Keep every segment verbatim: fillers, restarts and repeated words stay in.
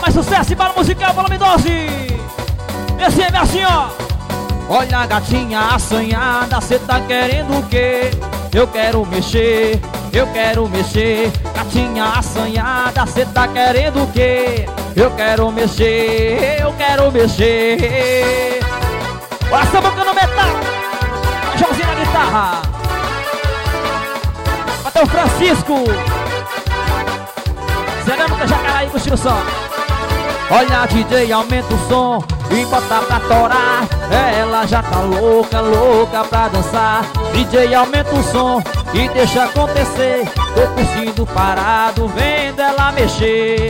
mais sucesso e bala musical, volume doze. Esse é assim, ó. Olha, gatinha assanhada, cê tá querendo o quê? Eu quero mexer, eu quero mexer. Gatinha assanhada, cê tá querendo o quê? Eu quero mexer, eu quero mexer. Olha essa boca no metal, Joãozinho na guitarra. Até o Francisco Cerâmica Jacaraí, construção. Olha, D J, aumenta o som e bota pra torar. Ela já tá louca, louca pra dançar. D J, aumenta o som e deixa acontecer. Tô curtindo parado, vendo ela mexer.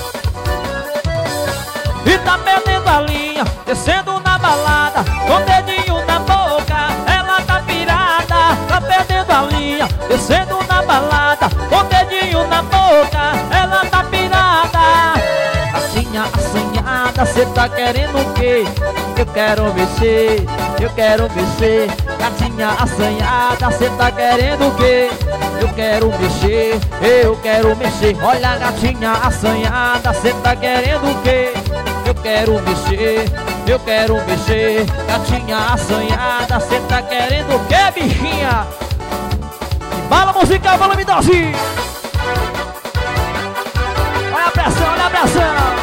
E tá perdendo a linha, descendo na balada, com o dedinho na boca, ela tá pirada. Tá perdendo a linha, descendo na balada, com o dedinho na boca, ela tá pirada. Gatinha assanhada, cê tá querendo o quê? Eu quero mexer, eu quero mexer. Gatinha assanhada, cê tá querendo o quê? Eu quero mexer, eu quero mexer. Olha, gatinha assanhada, cê tá querendo o quê? Eu quero mexer, eu quero mexer. Gatinha assanhada, cê tá querendo o quê, bichinha? Bala musical, volume doze. Olha a pressão, olha a pressão.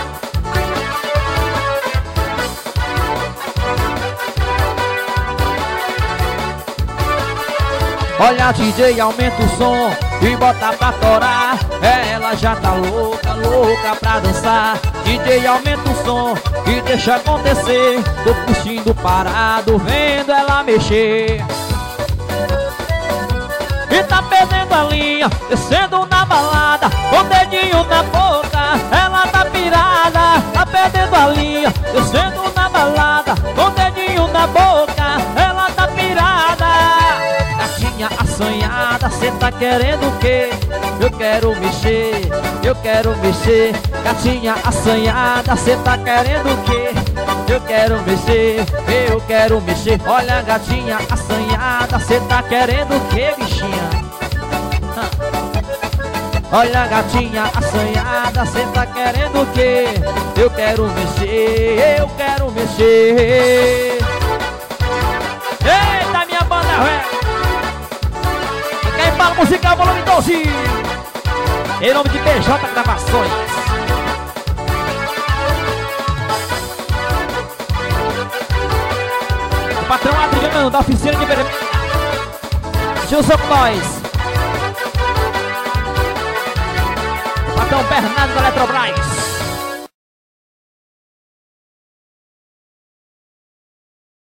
Olha, D J, aumenta o som e bota pra torar. Ela já tá louca, louca pra dançar. D J, aumenta o som e deixa acontecer. Tô curtindo parado, vendo ela mexer. E tá perdendo a linha, descendo na balada, com o dedinho na boca, ela tá pirada. Tá perdendo a linha, descendo na balada, com o dedinho na boca, ela tá pirada. Gatinha assanhada, cê tá querendo o quê? Eu quero mexer, eu quero mexer. Gatinha assanhada, cê tá querendo o quê? Eu quero mexer, eu quero mexer. Olha, gatinha assanhada, cê tá querendo o quê, bichinha? Olha, gatinha assanhada, cê tá querendo o quê? Eu quero mexer, eu quero mexer. Eita, minha banda ré! Quem fala musical, volume doze. Em nome de P J Gravações. O patrão Adriano, da oficina de vermelho. Junção com nós. O patrão Bernardo da Eletrobras.